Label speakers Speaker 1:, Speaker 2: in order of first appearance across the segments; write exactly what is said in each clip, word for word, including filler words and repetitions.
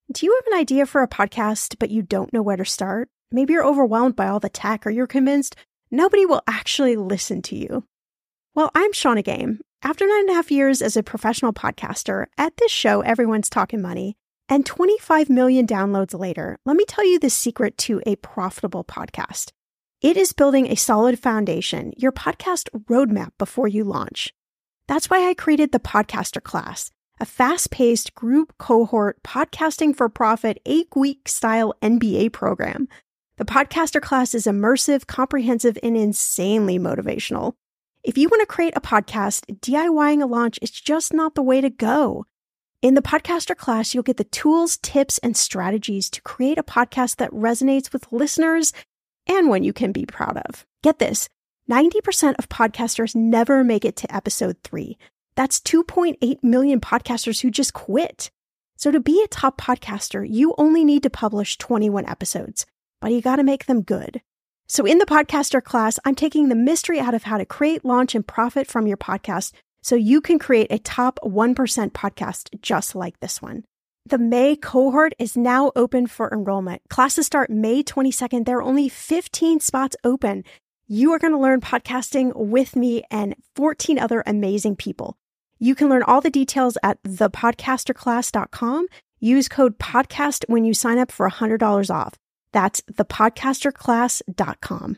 Speaker 1: Do you have an idea for a podcast, but you don't know where to start? Maybe you're overwhelmed by all the tech, or you're convinced nobody will actually listen to you. Well, I'm Shannah Game. After nine and a half years as a professional podcaster, at this show, everyone's talking money, and twenty-five million downloads later, let me tell you the secret to a profitable podcast. It is building a solid foundation, your podcast roadmap before you launch. That's why I created the Podcaster Class, a fast-paced group cohort podcasting for profit eight-week style M B A program. The Podcaster Class is immersive, comprehensive, and insanely motivational. If you want to create a podcast, DIYing a launch is just not the way to go. In the Podcaster Class, you'll get the tools, tips, and strategies to create a podcast that resonates with listeners and one you can be proud of. Get this, ninety percent of podcasters never make it to episode three. That's two point eight million podcasters who just quit. So to be a top podcaster, you only need to publish twenty-one episodes, but you got to make them good. So in the Podcaster Class, I'm taking the mystery out of how to create, launch, and profit from your podcast so you can create a top one percent podcast just like this one. The May cohort is now open for enrollment. Classes start May twenty-second. There are only fifteen spots open. You are going to learn podcasting with me and fourteen other amazing people. You can learn all the details at the podcaster class dot com. Use code PODCAST when you sign up for one hundred dollars off. That's the podcaster class dot com.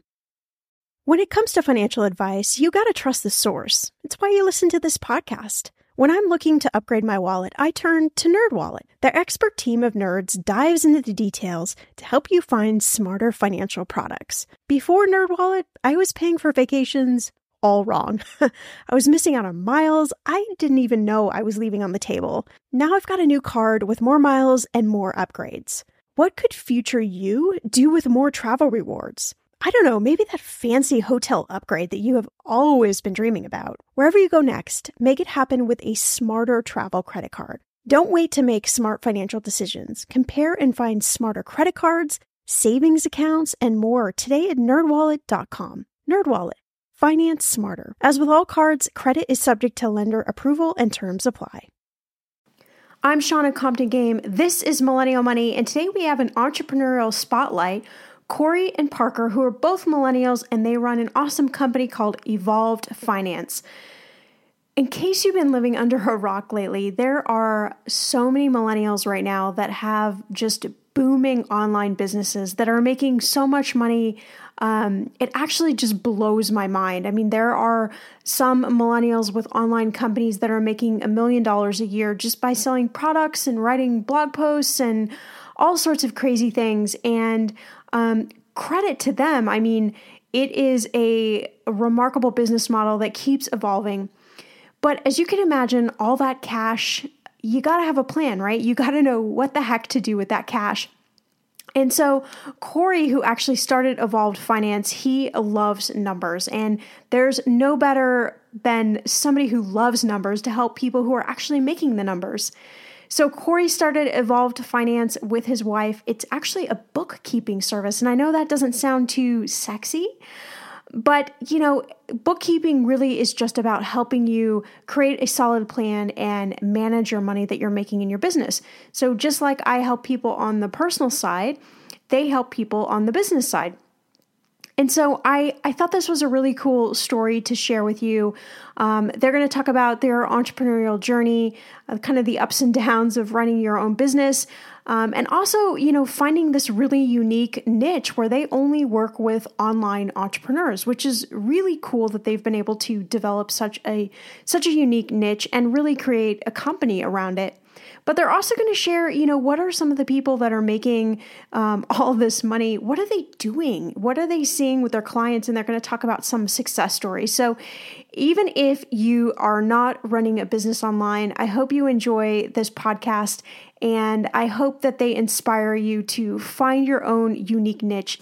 Speaker 1: When it comes to financial advice, you got to trust the source. It's why you listen to this podcast. When I'm looking to upgrade my wallet, I turn to NerdWallet. Their expert team of nerds dives into the details to help you find smarter financial products. Before NerdWallet, I was paying for vacations all wrong. I was missing out on miles I didn't even know I was leaving on the table. Now I've got a new card with more miles and more upgrades. What could future you do with more travel rewards? I don't know, maybe that fancy hotel upgrade that you have always been dreaming about. Wherever you go next, make it happen with a smarter travel credit card. Don't wait to make smart financial decisions. Compare and find smarter credit cards, savings accounts, and more today at nerd wallet dot com. NerdWallet. Finance smarter. As with all cards, credit is subject to lender approval and terms apply. I'm Shannah Compton Game. This is Millennial Money, and today we have an entrepreneurial spotlight. Corey and Parker, who are both millennials, and they run an awesome company called Evolved Finance. In case you've been living under a rock lately, there are so many millennials right now that have just booming online businesses that are making so much money. Um, it actually just blows my mind. I mean, there are some millennials with online companies that are making a million dollars a year just by selling products and writing blog posts and all sorts of crazy things. And um, credit to them. I mean, it is a, a remarkable business model that keeps evolving. But as you can imagine, all that cash, you got to have a plan, right? You got to know what the heck to do with that cash. And so Corey, who actually started Evolved Finance, he loves numbers. And there's no better than somebody who loves numbers to help people who are actually making the numbers. So Corey started Evolved Finance with his wife. It's actually a bookkeeping service. And I know that doesn't sound too sexy, but, you know, bookkeeping really is just about helping you create a solid plan and manage your money that you're making in your business. So just like I help people on the personal side, they help people on the business side. And so I, I thought this was a really cool story to share with you. Um, they're going to talk about their entrepreneurial journey, uh, kind of the ups and downs of running your own business, um, and also, you know, finding this really unique niche where they only work with online entrepreneurs, which is really cool that they've been able to develop such a such a unique niche and really create a company around it. But they're also going to share, you know, what are some of the people that are making um, all this money? What are they doing? What are they seeing with their clients? And they're going to talk about some success stories. So even if you are not running a business online, I hope you enjoy this podcast. And I hope that they inspire you to find your own unique niche.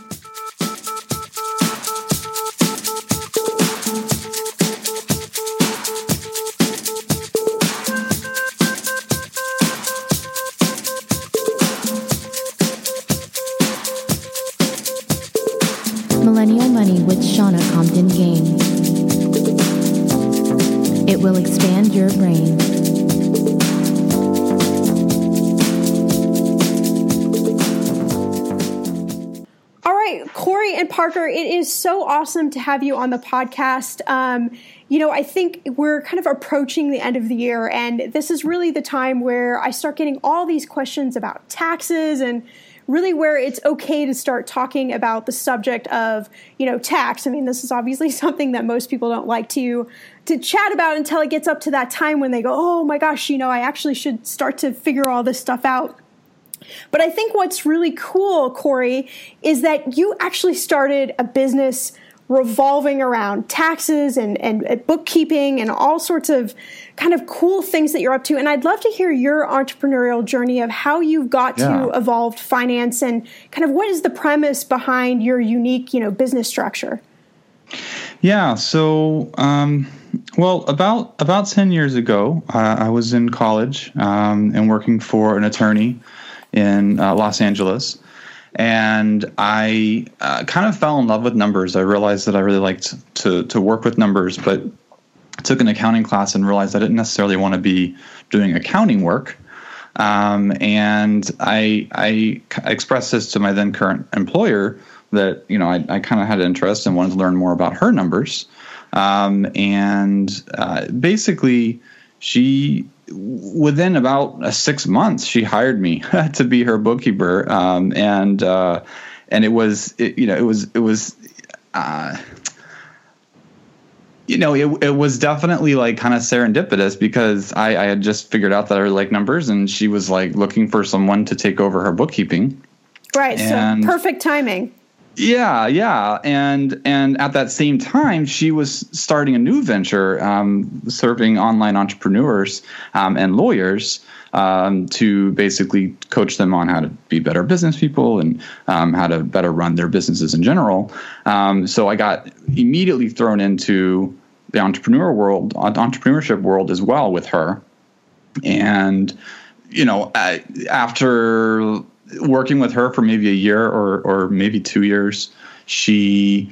Speaker 2: Millennial Money with Shannah Compton Game. It will expand your brain.
Speaker 1: Corey and Parker, it is so awesome to have you on the podcast. Um, you know, I think we're kind of approaching the end of the year, and this is really the time where I start getting all these questions about taxes, and really where it's okay to start talking about the subject of, you know, tax. I mean, this is obviously something that most people don't like to to chat about until it gets up to that time when they go, oh my gosh, you know, I actually should start to figure all this stuff out. But I think what's really cool, Corey, is that you actually started a business revolving around taxes and, and, and bookkeeping and all sorts of kind of cool things that you're up to. And I'd love to hear your entrepreneurial journey of how you got yeah. to Evolved Finance and kind of what is the premise behind your unique, you know, business structure.
Speaker 3: Yeah. So, um, well, about about ten years ago, uh, I was in college um, and working for an attorney in uh, Los Angeles. And I uh, kind of fell in love with numbers. I realized that I really liked to to work with numbers, but I took an accounting class and realized I didn't necessarily want to be doing accounting work. Um, and I I expressed this to my then current employer that, you know, I, I kind of had an interest and wanted to learn more about her numbers. Um, and uh, basically, she within about uh, six months, she hired me to be her bookkeeper. Um, and, uh, and it was, it, you know, it was, it was, uh, you know, it, it was definitely like kind of serendipitous because I, I had just figured out that I really like numbers, and she was like looking for someone to take over her bookkeeping.
Speaker 1: Right.
Speaker 3: And
Speaker 1: so perfect timing.
Speaker 3: Yeah, yeah. And and at that same time, she was starting a new venture, um, serving online entrepreneurs um, and lawyers um, to basically coach them on how to be better business people and um, how to better run their businesses in general. Um, so I got immediately thrown into the entrepreneur world, entrepreneurship world as well with her. And, you know, I, after working with her for maybe a year or or maybe two years, she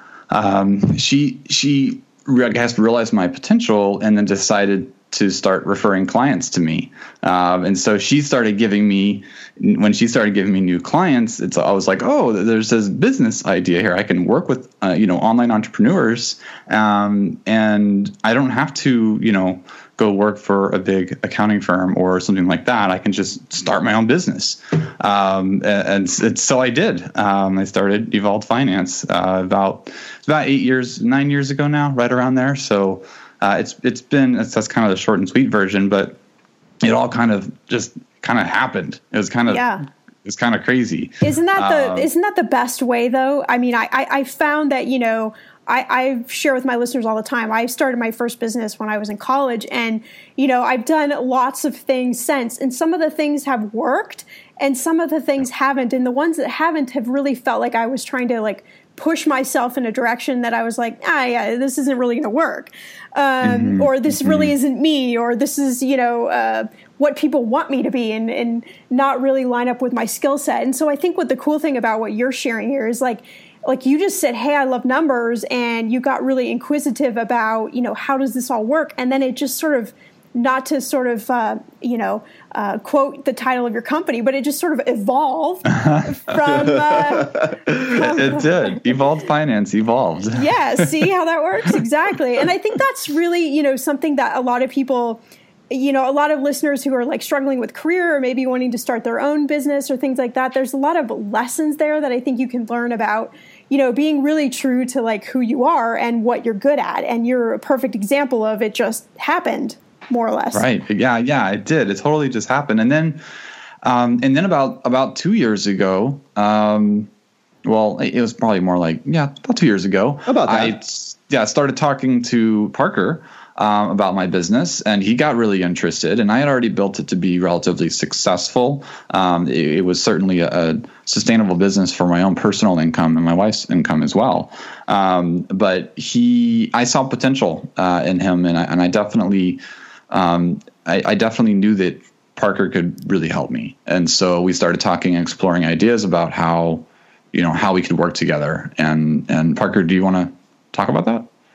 Speaker 3: um, she she I guess realized my potential and then decided to start referring clients to me. Um, and so she started giving me, when she started giving me new clients, it's I was like, oh, there's this business idea here. I can work with uh, you know online entrepreneurs, um, and I don't have to you know. go work for a big accounting firm or something like that. I can just start my own business. Um, and, and so I did. Um, I started Evolved Finance uh, about about eight years, nine years ago now, right around there. So uh, it's it's been, it's, that's kind of the short and sweet version, but it all kind of just kind of happened. It was kind of,
Speaker 1: yeah.
Speaker 3: It's kind of crazy.
Speaker 1: Isn't that the,
Speaker 3: um,
Speaker 1: isn't that the best way though? I mean, I, I, I found that, you know, I, I share with my listeners all the time. I started my first business when I was in college, and, you know, I've done lots of things since, and some of the things have worked and some of the things haven't. And the ones that haven't have really felt like I was trying to like push myself in a direction that I was like, ah, yeah, this isn't really going to work. Um, mm-hmm. Or this mm-hmm. really isn't me, or this is, you know, uh, what people want me to be, and, and not really line up with my skill set. And so I think what the cool thing about what you're sharing here is like, like you just said, hey, I love numbers, and you got really inquisitive about, you know, how does this all work? And then it just sort of, not to sort of, uh, you know, uh, quote the title of your company, but it just sort of evolved from, uh, from...
Speaker 3: It did. Evolved Finance evolved.
Speaker 1: Yeah, see how that works? Exactly. And I think that's really, you know, something that a lot of people, you know, a lot of listeners who are like struggling with career or maybe wanting to start their own business or things like that, there's a lot of lessons there that I think you can learn about, you know, being really true to like who you are and what you're good at. And you're a perfect example of it just happened, more or less.
Speaker 3: Right. Yeah. Yeah, it did. It totally just happened. And then, um, and then about, about two years ago, um, well, it was probably more like, yeah, about two years ago.
Speaker 4: About that.
Speaker 3: I, yeah, started talking to Parker Um, about my business, and he got really interested, and I had already built it to be relatively successful. Um, it, it was certainly a, a sustainable business for my own personal income and my wife's income as well. Um, but he, I saw potential uh, in him, and I, and I definitely, um, I, I definitely knew that Parker could really help me. And so we started talking and exploring ideas about how, you know, how we could work together. And and Parker, do you want to talk about that?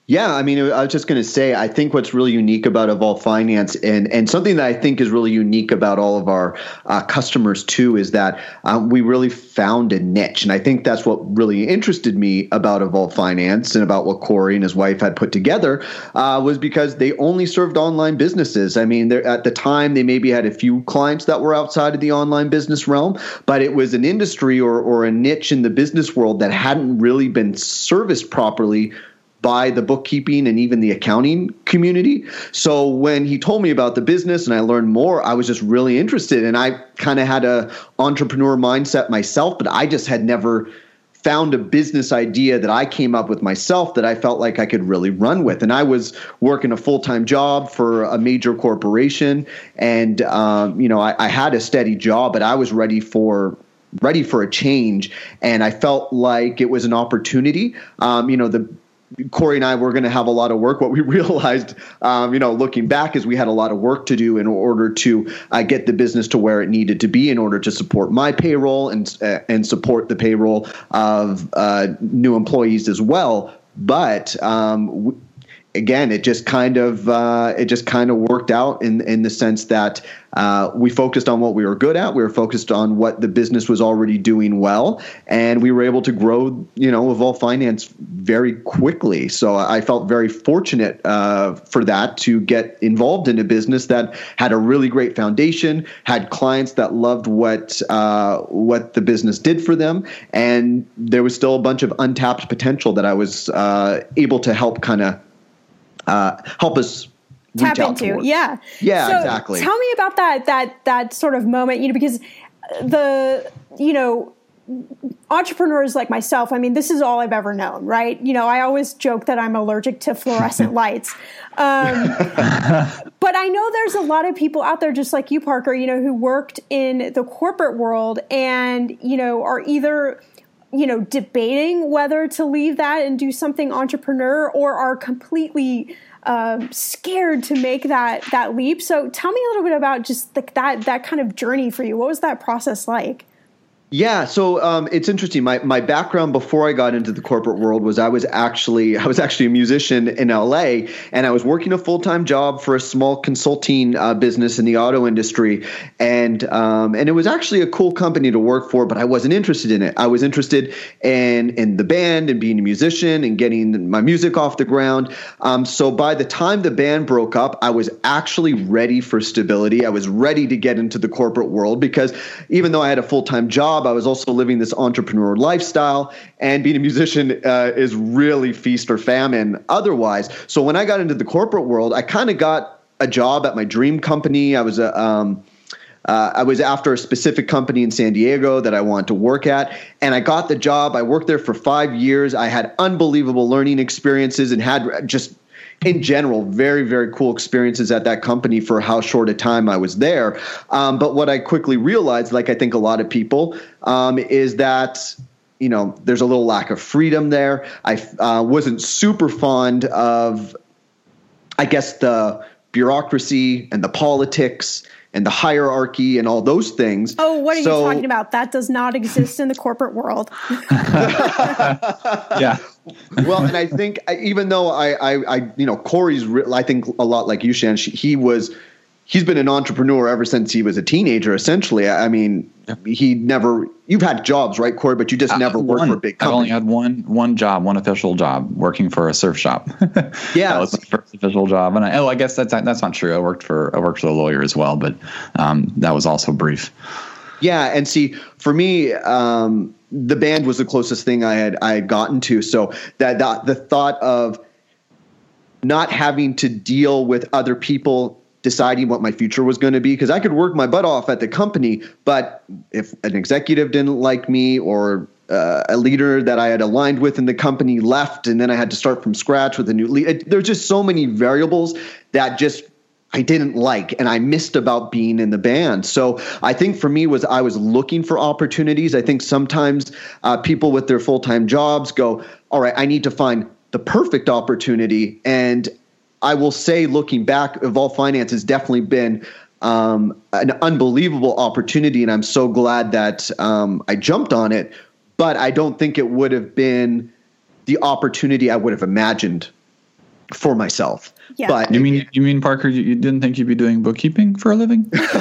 Speaker 4: Yeah, I mean, I was just going to say, I think what's really unique about Evolve Finance, and and something that I think is really unique about all of our uh, customers too, is that um, we really found a niche, and I think that's what really interested me about Evolve Finance and about what Corey and his wife had put together uh, was because they only served online businesses. I mean, at the time they maybe had a few clients that were outside of the online business realm, but it was an industry or or a niche in the business world that hadn't really been serviced properly by the bookkeeping and even the accounting community. So when he told me about the business and I learned more, I was just really interested. And I kind of had a entrepreneur mindset myself, but I just had never found a business idea that I came up with myself that I felt like I could really run with. And I was working a full-time job for a major corporation. And, um, you know, I, I had a steady job, but I was ready for ready for a change. And I felt like it was an opportunity. Um, you know, the Corey and I were going to have a lot of work. What we realized, um, you know, looking back, is we had a lot of work to do in order to uh, get the business to where it needed to be in order to support my payroll and uh, and support the payroll of uh, new employees as well. But um, w- again, it just kind of uh, it just kind of worked out in in the sense that uh, we focused on what we were good at. We were focused on what the business was already doing well, and we were able to grow, you know, Evolve Finance very quickly. So I felt very fortunate uh, for that, to get involved in a business that had a really great foundation, had clients that loved what uh, what the business did for them, and there was still a bunch of untapped potential that I was uh, able to help kind of uh, help us
Speaker 1: tap into. Towards. Yeah.
Speaker 4: Yeah,
Speaker 1: so
Speaker 4: exactly.
Speaker 1: Tell me about that, that, that sort of moment, you know, because the, you know, entrepreneurs like myself, I mean, this is all I've ever known, right? You know, I always joke that I'm allergic to fluorescent lights. Um, but I know there's a lot of people out there just like you, Parker, you know, who worked in the corporate world and, you know, are either, you know, debating whether to leave that and do something entrepreneur, or are completely um, scared to make that that leap. So tell me a little bit about just the, that that kind of journey for you. What was that process like?
Speaker 4: Yeah, so um, it's interesting. My my background before I got into the corporate world was I was actually I was actually a musician in L A, and I was working a full time job for a small consulting uh, business in the auto industry, and um, and it was actually a cool company to work for, but I wasn't interested in it. I was interested in in the band and being a musician and getting my music off the ground. Um, so by the time the band broke up, I was actually ready for stability. I was ready to get into the corporate world, because even though I had a full time job, I was also living this entrepreneur lifestyle, and being a musician uh, is really feast or famine otherwise. So when I got into the corporate world, I kind of got a job at my dream company. I was a, um, uh, I was after a specific company in San Diego that I wanted to work at, and I got the job. I worked there for five years. I had unbelievable learning experiences and had just, in general, very, very cool experiences at that company for how short a time I was there. Um, but what I quickly realized, like I think a lot of people, um, is that, you know, there's a little lack of freedom there. I uh, wasn't super fond of, I guess, the bureaucracy and the politics and the hierarchy and all those things.
Speaker 1: Oh, what are
Speaker 4: so,
Speaker 1: you talking about? That does not exist in the corporate world.
Speaker 3: Yeah.
Speaker 4: Well, and I think even though I, I, I you know, Corey's, I think a lot like you, Shan, he was, he's been an entrepreneur ever since he was a teenager, essentially. I mean, he never, you've had jobs, right, Corey, but you just never worked for a big company.
Speaker 3: I've only had one, one job, one official job, working for a surf shop.
Speaker 4: Yeah.
Speaker 3: That was my first official job. And I, oh, I guess that's, that's not true. I worked for, I worked for a lawyer as well, but um, that was also brief.
Speaker 4: Yeah. And see, for me, um, the band was the closest thing I had I had gotten to. So that, that the thought of not having to deal with other people deciding what my future was going to be, because I could work my butt off at the company, but if an executive didn't like me, or uh, a leader that I had aligned with in the company left, and then I had to start from scratch with a new lead, there's just so many variables that just I didn't like, and I missed about being in the band. So I think for me was I was looking for opportunities. I think sometimes uh, people with their full-time jobs go, all right, I need to find the perfect opportunity. And I will say, looking back, Evolve Finance has definitely been um, an unbelievable opportunity, and I'm so glad that um, I jumped on it. But I don't think it would have been the opportunity I would have imagined for myself.
Speaker 1: Yeah.
Speaker 4: But
Speaker 3: you mean you mean Parker? You, you didn't think you'd be doing bookkeeping for a living?
Speaker 4: well,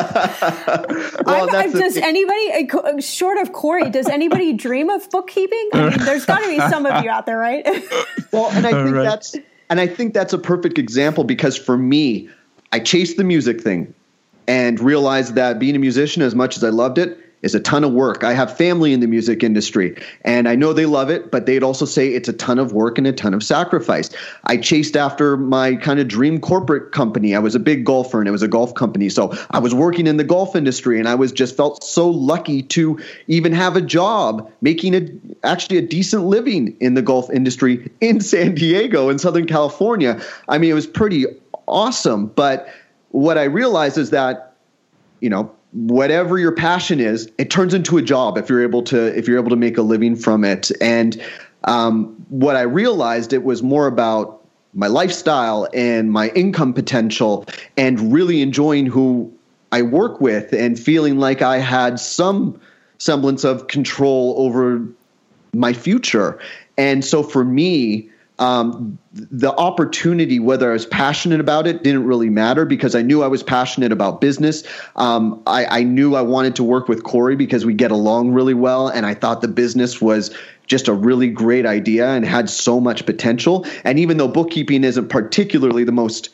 Speaker 1: I'm,
Speaker 4: that's
Speaker 1: does
Speaker 4: the,
Speaker 1: anybody, short of Corey, does anybody dream of bookkeeping? I mean, there's got to be some of you out there, right?
Speaker 4: well, and I think
Speaker 3: Right.
Speaker 4: that's and I think that's a perfect example because for me, I chased the music thing and realized that being a musician, as much as I loved it, is a ton of work. I have family in the music industry, and I know they love it, but they'd also say it's a ton of work and a ton of sacrifice. I chased after my kind of dream corporate company. I was a big golfer, and it was a golf company. So I was working in the golf industry, and I was just felt so lucky to even have a job making a actually a decent living in the golf industry in San Diego, in Southern California. I mean, it was pretty awesome. But what I realized is that, you know, whatever your passion is, it turns into a job if you're able to if you're able to make a living from it. And um, what I realized, it was more about my lifestyle and my income potential and really enjoying who I work with and feeling like I had some semblance of control over my future. And so for me, Um, the opportunity, whether I was passionate about it, didn't really matter because I knew I was passionate about business. Um, I, I knew I wanted to work with Corey because we get along really well, and I thought the business was just a really great idea and had so much potential. And even though bookkeeping isn't particularly the most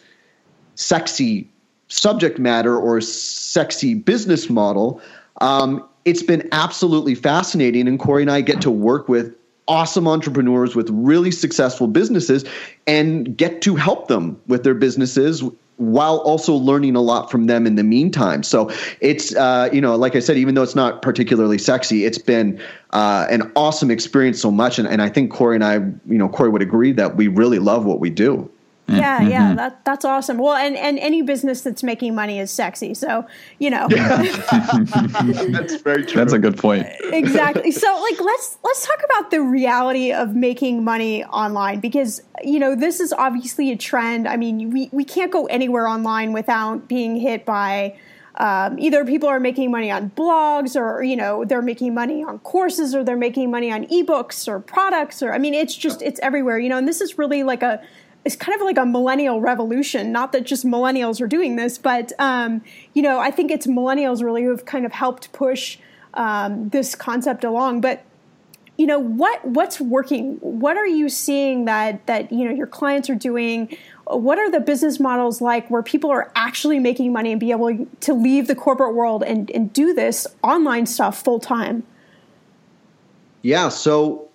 Speaker 4: sexy subject matter or sexy business model, um, it's been absolutely fascinating. And Corey and I get to work with awesome entrepreneurs with really successful businesses and get to help them with their businesses while also learning a lot from them in the meantime. So it's, uh, you know, like I said, even though it's not particularly sexy, it's been uh, an awesome experience so much. And, and I think Corey and I, you know, Corey would agree that we really love what we do.
Speaker 1: Yeah,
Speaker 3: Mm-hmm.
Speaker 1: yeah, that that's awesome. Well, and, and any business that's making money is sexy. So, you know.
Speaker 4: That's very true.
Speaker 3: That's a good point.
Speaker 1: Exactly. So, like, let's let's talk about the reality of making money online because, you know, this is obviously a trend. I mean, we, we can't go anywhere online without being hit by um, either people are making money on blogs or, you know, they're making money on courses or they're making money on ebooks or products or, I mean, it's just, it's everywhere, you know, and this is really like a, it's kind of like a millennial revolution. Not that just millennials are doing this, but, um, you know, I think it's millennials really who have kind of helped push um, this concept along. But, you know, what what's working? What are you seeing that, that, you know, your clients are doing? What are the business models like where people are actually making money and be able to leave the corporate world and, and do this online stuff full time?
Speaker 4: Yeah, so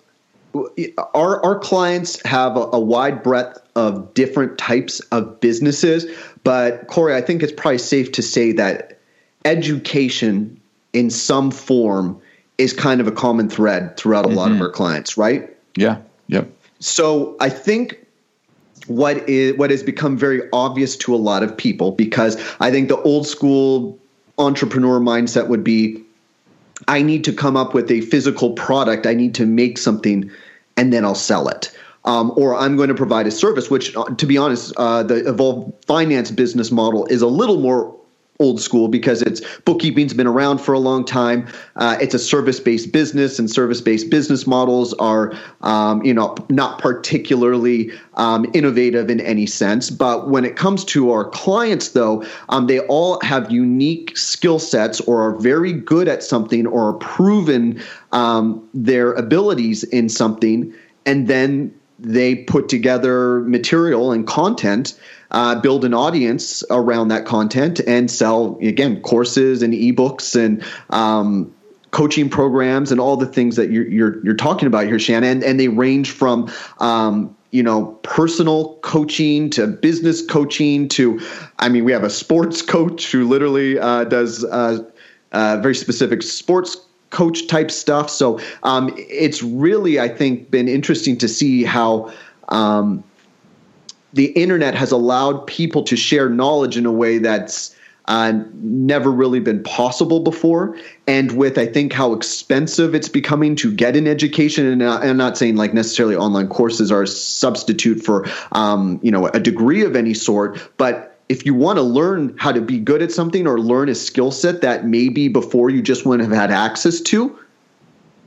Speaker 4: our our clients have a, a wide breadth of different types of businesses, but Corey, I think it's probably safe to say that education in some form is kind of a common thread throughout a mm-hmm. lot of our clients, right?
Speaker 3: Yeah. Yep.
Speaker 4: So I think what is what has become very obvious to a lot of people, because I think the old school entrepreneur mindset would be, I need to come up with a physical product. I need to make something and then I'll sell it. Um, or I'm going to provide a service, which, uh, to be honest, uh, the Evolve Finance business model is a little more old school because it's bookkeeping's been around for a long time. Uh, it's a service-based business, and service-based business models are, um, you know, not particularly um, innovative in any sense. But when it comes to our clients, though, um, they all have unique skill sets, or are very good at something, or are proven um, their abilities in something, and then they put together material and content, uh, build an audience around that content, and sell, again, courses and ebooks and um, coaching programs and all the things that you're you're, you're talking about here, Shannon. And, and they range from um, you know personal coaching to business coaching to, I mean, we have a sports coach who literally uh, does uh, uh, very specific sports coach type stuff. So um, it's really, I think, been interesting to see how um, the internet has allowed people to share knowledge in a way that's uh, never really been possible before. And with, I think, how expensive it's becoming to get an education, and uh, I'm not saying like necessarily online courses are a substitute for um, you know a degree of any sort, but if you want to learn how to be good at something or learn a skill set that maybe before you just wouldn't have had access to,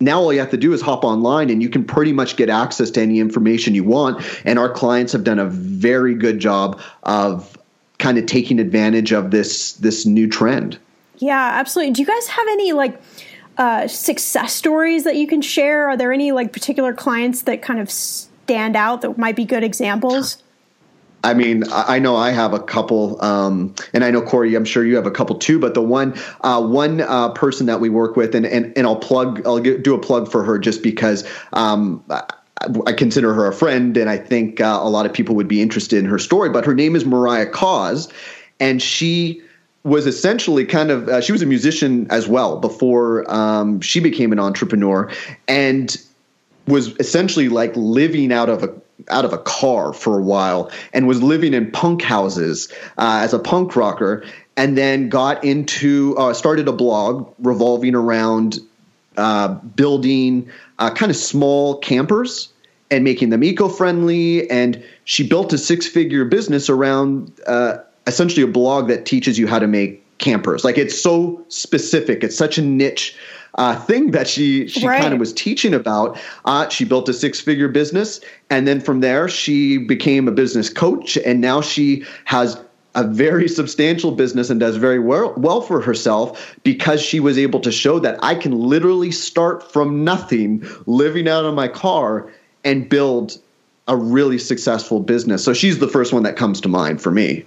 Speaker 4: now all you have to do is hop online and you can pretty much get access to any information you want. And our clients have done a very good job of kind of taking advantage of this this new trend.
Speaker 1: Yeah, absolutely. Do you guys have any like uh, success stories that you can share? Are there any like particular clients that kind of stand out that might be good examples?
Speaker 4: I mean, I know I have a couple, um, and I know Corey, I'm sure you have a couple too. But the one, uh, one uh, person that we work with, and and and I'll plug, I'll get, do a plug for her just because um, I, I consider her a friend, and I think uh, a lot of people would be interested in her story. But her name is Mariah Cause, and she was essentially kind of uh, she was a musician as well before um, she became an entrepreneur, and was essentially like living out of a out of a car for a while, and was living in punk houses uh, as a punk rocker, and then got into uh, started a blog revolving around uh, building uh, kind of small campers and making them eco-friendly. And she built a six-figure business around uh, essentially a blog that teaches you how to make campers. Like, it's so specific. It's such a niche Uh, thing that she she
Speaker 1: right.
Speaker 4: kind of was teaching about. Uh, she built a six-figure business, and then from there she became a business coach, and now she has a very substantial business and does very well, well for herself because she was able to show that I can literally start from nothing, living out of my car, and build a really successful business. So she's the first one that comes to mind for me.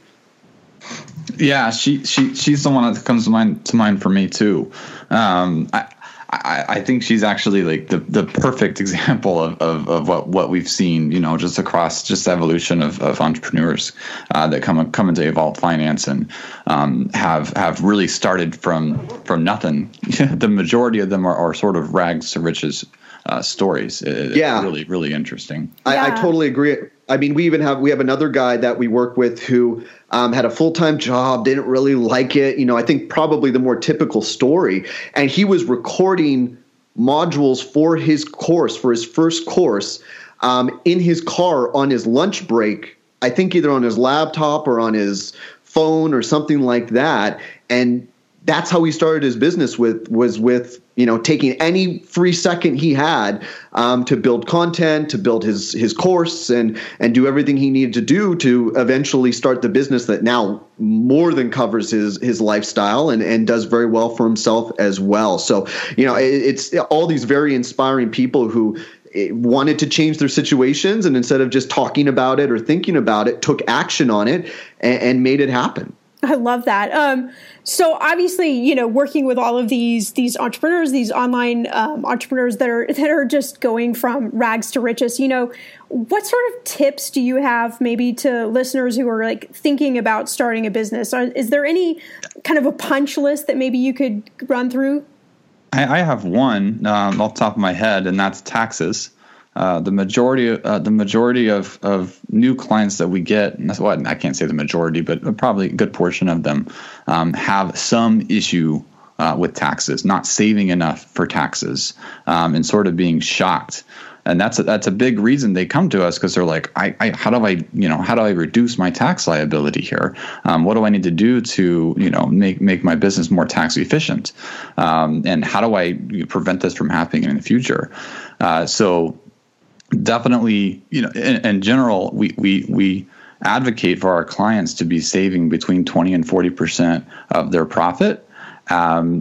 Speaker 3: Yeah, she she she's the one that comes to mind to mind for me too. Um, I, I I think she's actually like the, the perfect example of, of, of what, what we've seen, you know, just across just the evolution of, of entrepreneurs uh, that come come into Evolved Finance and um, have have really started from from nothing. The majority of them are, are sort of rags to riches uh, stories. It,
Speaker 4: yeah,
Speaker 3: it's really really interesting.
Speaker 4: I,
Speaker 1: yeah.
Speaker 4: I totally agree. I mean, we even have we have another guy that we work with who um, had a full-time job, didn't really like it. You know, I think probably the more typical story. And he was recording modules for his course, for his first course, um, in his car on his lunch break. I think either on his laptop or on his phone or something like that. And that's how he started his business with was with, you know, taking any free second he had um, to build content, to build his his course and and do everything he needed to do to eventually start the business that now more than covers his his lifestyle and, and does very well for himself as well. So, you know, it, it's all these very inspiring people who wanted to change their situations and instead of just talking about it or thinking about it, took action on it and, and made it happen.
Speaker 1: I love that. Um, so obviously, you know, working with all of these these entrepreneurs, these online um, entrepreneurs that are that are just going from rags to riches, you know, what sort of tips do you have maybe to listeners who are like thinking about starting a business? Are, is there any kind of a punch list that maybe you could run through?
Speaker 3: I, I have one um, off the top of my head, and that's taxes. Uh, the majority, uh, the majority of, of new clients that we get, and that's what I can't say the majority, but probably a good portion of them um, have some issue uh, with taxes, not saving enough for taxes, um, and sort of being shocked. And that's a, that's a big reason they come to us because they're like, I, I, how do I, you know, how do I reduce my tax liability here? Um, what do I need to do to, you know, make make my business more tax efficient? Um, and how do I prevent this from happening in the future? Uh, so. Definitely, you know, in, in general, we, we we advocate for our clients to be saving between twenty and forty percent of their profit, um,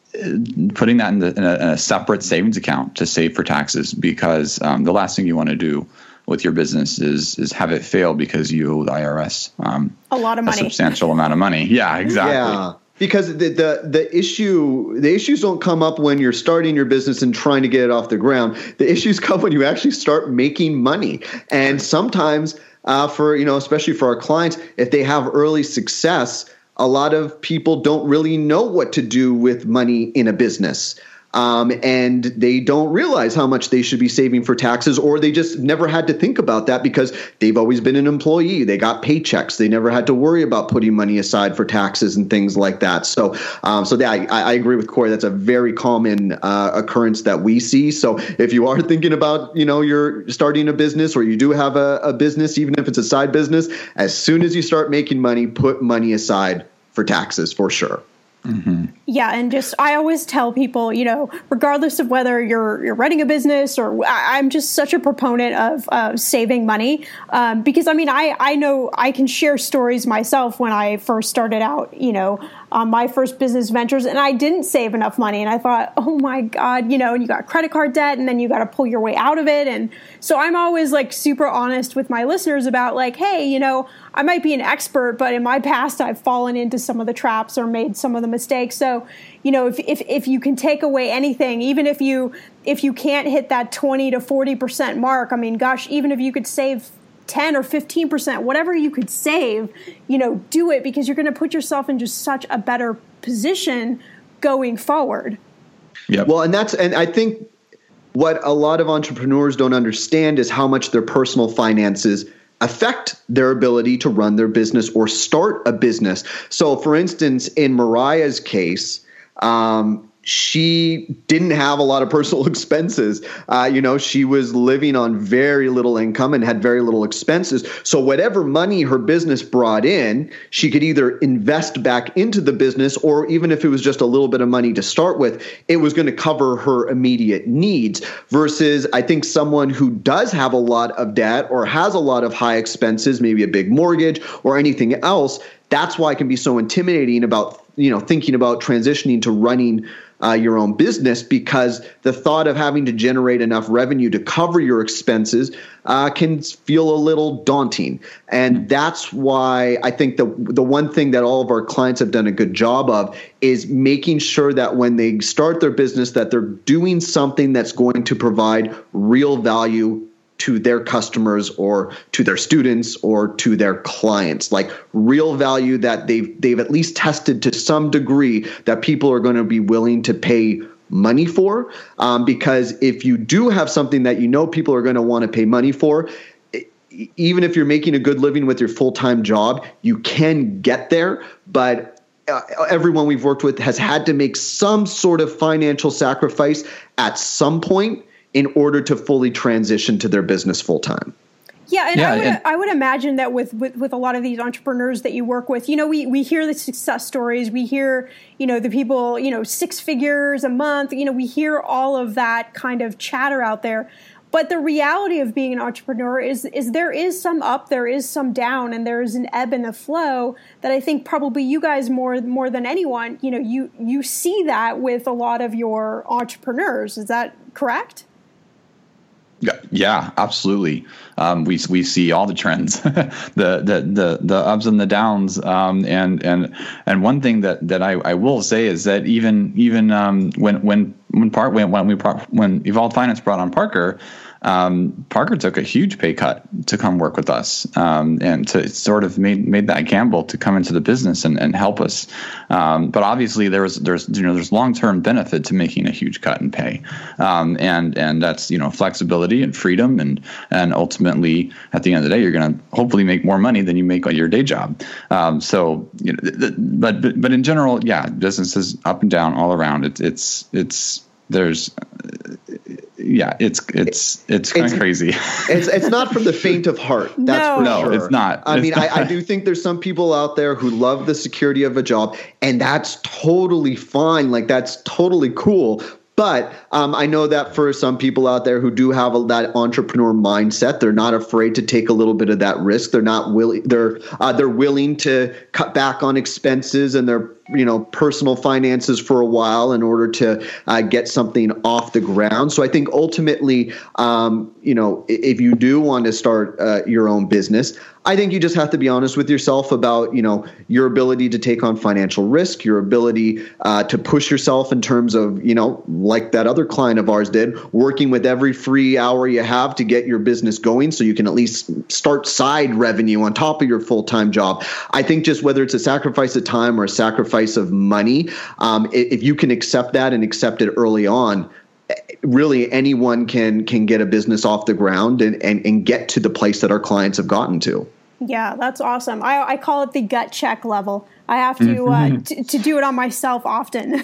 Speaker 3: putting that in, the, in, a, in a separate savings account to save for taxes, because um, the last thing you want to do with your business is is have it fail because you owe the I R S um,
Speaker 1: a lot of money,
Speaker 3: a substantial amount of money. Yeah, exactly.
Speaker 4: Yeah. Because the, the the issue the issues don't come up when you're starting your business and trying to get it off the ground. The issues come when you actually start making money. And sometimes uh, for, you know, especially for our clients, if they have early success, a lot of people don't really know what to do with money in a business. Um, and they don't realize how much they should be saving for taxes, or they just never had to think about that because they've always been an employee. They got paychecks. They never had to worry about putting money aside for taxes and things like that. So, um, so that, I, I agree with Corey. That's a very common uh, occurrence that we see. So if you are thinking about, you know, you're starting a business or you do have a, a business, even if it's a side business, as soon as you start making money, put money aside for taxes for sure.
Speaker 1: Mm-hmm. Yeah, and just I always tell people, you know, regardless of whether you're you're running a business or I, I'm just such a proponent of uh, saving money um, because I mean I I know I can share stories myself when I first started out, you know, on my first business ventures, and I didn't save enough money, and I thought, oh my God, you know, and you got credit card debt, and then you got to pull your way out of it, and so I'm always like super honest with my listeners about like, hey, you know, I might be an expert, but in my past I've fallen into some of the traps or made some of the mistakes. So, you know, if if if you can take away anything, even if you if you can't hit that twenty to forty percent mark, I mean, gosh, even if you could save ten or fifteen percent, whatever you could save, you know, do it because you're going to put yourself in just such a better position going forward.
Speaker 4: Yeah. Well, and that's, and I think what a lot of entrepreneurs don't understand is how much their personal finances affect their ability to run their business or start a business. So for instance, in Mariah's case, um, she didn't have a lot of personal expenses. Uh, you know, she was living on very little income and had very little expenses. So whatever money her business brought in, she could either invest back into the business, or even if it was just a little bit of money to start with, it was going to cover her immediate needs. Versus, I think someone who does have a lot of debt or has a lot of high expenses, maybe a big mortgage or anything else, that's why it can be so intimidating about, you know, thinking about transitioning to running Uh, your own business, because the thought of having to generate enough revenue to cover your expenses uh, can feel a little daunting. And that's why I think the the one thing that all of our clients have done a good job of is making sure that when they start their business, that they're doing something that's going to provide real value to their customers or to their students or to their clients, like real value that they've they've at least tested to some degree that people are going to be willing to pay money for. Um, because if you do have something that you know people are going to want to pay money for, even if you're making a good living with your full-time job, you can get there. But uh, everyone we've worked with has had to make some sort of financial sacrifice at some point in order to fully transition to their business full time.
Speaker 1: Yeah, and,
Speaker 3: yeah,
Speaker 1: I, would,
Speaker 3: and
Speaker 1: I would imagine that with, with, with a lot of these entrepreneurs that you work with, you know, we, we hear the success stories, we hear, you know, the people, you know, six figures a month, you know, we hear all of that kind of chatter out there. But the reality of being an entrepreneur is is there is some up, there is some down, and there is an ebb and a flow that I think probably you guys more more than anyone, you know, you you see that with a lot of your entrepreneurs. Is that correct?
Speaker 3: Yeah, absolutely. Um, we we see all the trends, the, the the the ups and the downs. Um, and and and one thing that, that I, I will say is that even even um, when when when part when when we when Evolved Finance brought on Parker. Um, Parker took a huge pay cut to come work with us, um, and to sort of made made that gamble to come into the business and, and help us. Um, but obviously, there was there's you know there's long term benefit to making a huge cut in pay, um, and and that's you know flexibility and freedom, and and ultimately at the end of the day, you're going to hopefully make more money than you make on your day job. Um, so you know, th- th- but, but but in general, yeah, business is up and down all around. It's it's it's there's. Uh, Yeah, it's it's it's kind of crazy.
Speaker 4: It's it's not for the faint of heart. That's
Speaker 1: no.
Speaker 4: for
Speaker 3: no,
Speaker 4: sure.
Speaker 3: it's not.
Speaker 4: I
Speaker 3: it's
Speaker 4: mean,
Speaker 3: not.
Speaker 4: I, I do think there's some people out there who love the security of a job, and that's totally fine. Like that's totally cool. But um, I know that for some people out there who do have a, that entrepreneur mindset, they're not afraid to take a little bit of that risk. They're not willing. They're uh, they're willing to cut back on expenses and their you know personal finances for a while in order to uh, get something off the ground. So I think ultimately, um, you know, if you do want to start uh, your own business, I think you just have to be honest with yourself about, you know, your ability to take on financial risk, your ability uh, to push yourself in terms of, you know, like that other client of ours did, working with every free hour you have to get your business going so you can at least start side revenue on top of your full-time job. I think just whether it's a sacrifice of time or a sacrifice of money, um, if you can accept that and accept it early on, really anyone can can get a business off the ground and, and, and get to the place that our clients have gotten to.
Speaker 1: Yeah, that's awesome. I, I call it the gut check level. I have to uh, t- to do it on myself often.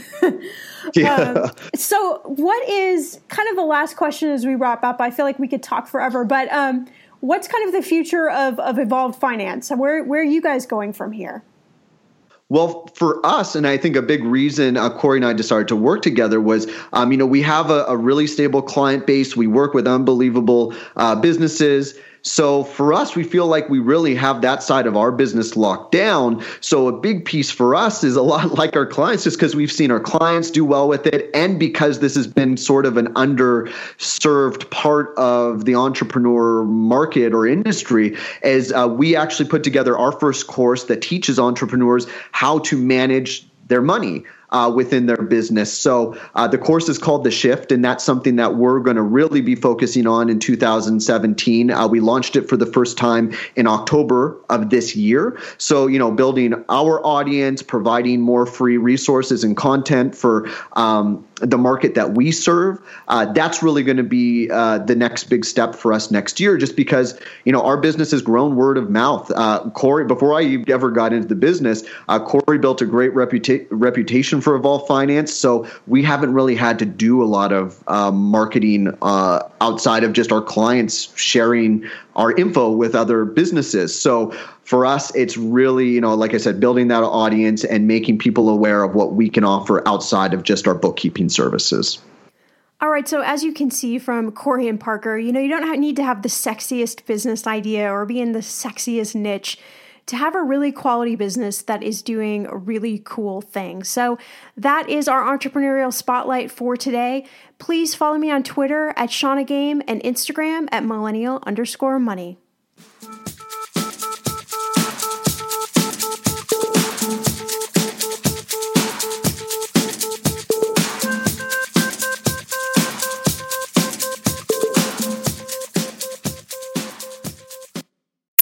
Speaker 4: yeah.
Speaker 1: um, so what is kind of the last question as we wrap up? I feel like we could talk forever, but um, what's kind of the future of, of Evolved Finance? Where, where are you guys going from here?
Speaker 4: Well, for us, and I think a big reason uh, Corey and I decided to work together was, um, you know, we have a, a really stable client base. We work with unbelievable uh, businesses. So for us, we feel like we really have that side of our business locked down. So a big piece for us is a lot like our clients, just because we've seen our clients do well with it. And because this has been sort of an underserved part of the entrepreneur market or industry, as uh, we actually put together our first course that teaches entrepreneurs how to manage their money Uh, within their business. So uh, the course is called The Shift, and that's something that we're going to really be focusing on in two thousand seventeen. Uh, we launched it for the first time in October of this year. So, you know, building our audience, providing more free resources and content for um, the market that we serve. Uh, that's really going to be uh, the next big step for us next year, just because, you know, our business has grown word of mouth. Uh, Corey, before I ever got into the business, uh, Corey built a great reputa- reputation for Evolve Finance. So we haven't really had to do a lot of uh, marketing uh, outside of just our clients sharing our info with other businesses. So for us, it's really, you know, like I said, building that audience and making people aware of what we can offer outside of just our bookkeeping services.
Speaker 1: All right, so as you can see from Corey and Parker, you know, you don't need to have the sexiest business idea or be in the sexiest niche to have a really quality business that is doing really cool things. So that is our entrepreneurial spotlight for today. Please follow me on Twitter at Shauna Game and Instagram at millennial underscore money.